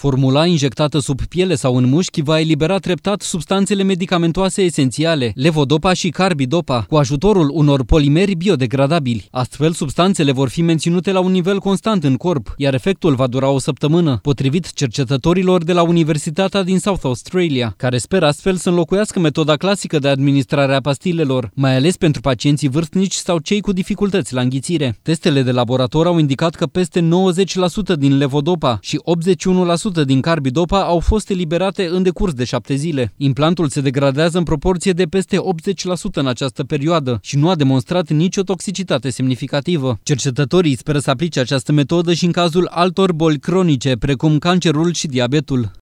Formula injectată sub piele sau în mușchi va elibera treptat substanțele medicamentoase esențiale, levodopa și carbidopa, cu ajutorul unor polimeri biodegradabili. Astfel, substanțele vor fi menținute la un nivel constant în corp, iar efectul va dura o săptămână, potrivit cercetătorilor de la Universitatea din South Australia, care speră astfel să înlocuiască metoda clasică de administrare a pastilelor, mai ales pentru pacienții vârstnici sau cei cu dificultăți la înghițire. Testele de laborator au indicat că peste 90% din levodopa și 81% din carbidopa au fost eliberate în decurs de 7 zile. Implantul se degradează în proporție de peste 80% în această perioadă și nu a demonstrat nicio toxicitate semnificativă. Cercetătorii speră să aplice această metodă și în cazul altor boli cronice, precum cancerul și diabetul.